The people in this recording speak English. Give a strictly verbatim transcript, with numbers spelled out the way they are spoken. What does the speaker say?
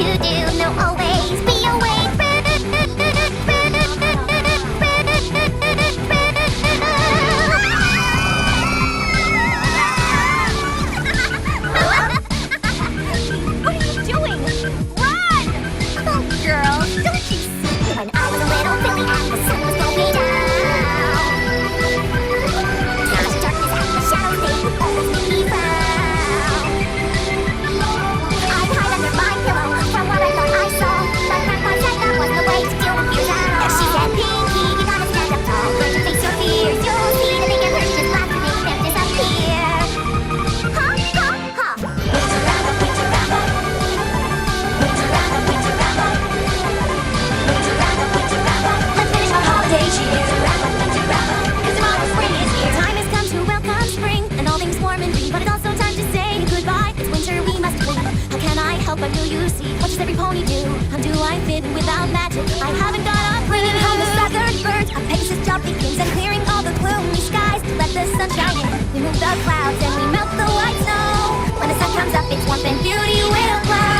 to do. No, always be awake. What are you doing? Run! Oh, girls, don't you see? When I was a little filly and the sun was going down, cast darkness and the shadows, they would always make me frown. I'd hide under my pillow from what I thought I saw, but Grandpa said that was the way to deal with fears at all. And she said, Pinky, you gotta stand up tall, learn to face your fears. You'll see that they get hurt, just laugh and make them disappear. Ha, ha, ha. Winter Rambo, Winter Rambo. Winter Rambo, Winter Rambo. Winter Rambo, Winter Rambo. Let's finish our holiday cheer. Winter Rambo, Winter Rambo. 'Cause tomorrow spring is here. The time has come to welcome spring and all things warm and green, but it's also time to say goodbye. It's winter, we must flee. How can I help but feel you see? What does every pony do? How do I fit without magic? I haven't got a clue. Bringing home the southern birds, a Pegasus job begins, and clearing all the gloomy skies to let the sun shine in. We move the clouds and we melt the white snow. When the sun comes up, it's warmth and beauty will glow.